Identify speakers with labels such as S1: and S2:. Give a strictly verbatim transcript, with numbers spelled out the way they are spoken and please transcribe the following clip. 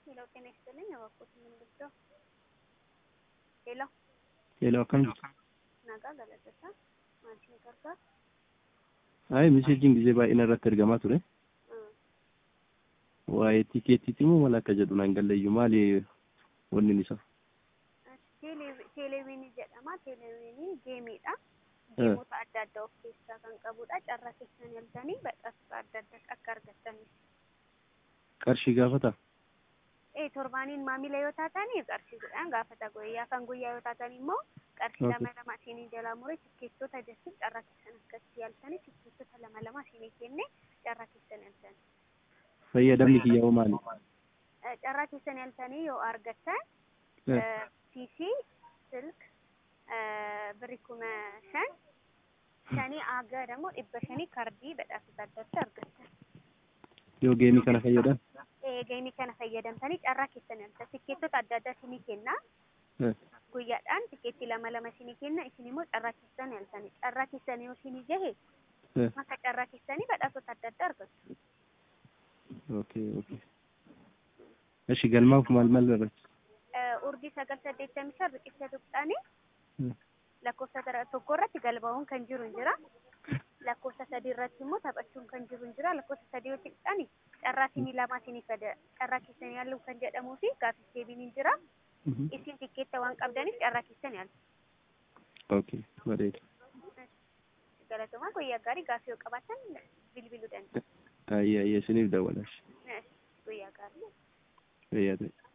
S1: ሄሎ ጤና ይስጥልኝ። እባክዎት ምን ልርዳው? ሄሎ
S2: ሄሎ akkam
S1: nagaa galateessa maashii gargaara.
S2: Ay messaging gisee baay'een irratti ergamaa ture. Waa'ee tikeettiiti moo mala akka jedhu naan galleeyyu maali wanni isa?
S1: Teeleviinii jedhama. Teeleviinii geemiidha. Geemota adda addaa of keessaa kan qabudha. Carraa keessan yaaltanii badhaasa adda addaa akka argattaniif.
S2: Qarshii gaafata?
S1: Eh torbaniin maamila yoo taatanii qarshiidhaan gaafata. Guyyaa kan guyyaa yoo taatanii immoo qarshii lama lama isinii jalaa muree tikeettota jechuun carraa keessan akkasii yaaltanii tikeettota lama lama isinii kennee carraa keessan yaaltanii.
S2: Fayyadamni kiyyaa maali?
S1: Carraa keessan yaaltanii yoo argattan piisii, silk, birrii kuma shan shanii aga ደግሞ dhibba shanii kaardii badhaasa adda addaa argattan.
S2: Yoo geemii kana fayyadam?
S1: Eh geemii kana fayyadamtanii carraa keessan yaaltanii tikeettota adda addaa isinii kennaa. Guyyaadhaan tikeetti lama lama isinii kenna. Isin immoo carraa keessan yaaltanii carraa keessan yoo isinii gahe maka carraa keessanii badhaasota adda addaa argattu.
S2: Okay, okay. Eshi galmaaf maal maal barbaachisa?
S1: Urjii sagal saddeettamii shan riqicha tuqxanii lakkoofsa tokko irratti galmaa'uun kan jiru jira. Lakkoofsa sadii irratti immoo taphachuun kan jiru jira. Lakkoofsa sadii yoo tuqxanii carraa isinii lama isinii fada carraa keessan yaaluu kan jedhamuu fi gaaffii deebiin jira. Isin tikeetta waan qabdaniif carraa keessan yaaltu.
S2: Okay, bareeda.
S1: Galatoomaa guyyaa gaarii gaaffii yoo qabaatan bilbiluu dandeessu.
S2: Ayya ayya isiniif dawwalash.
S1: Guyyaa gaarii.
S2: Fayyadu.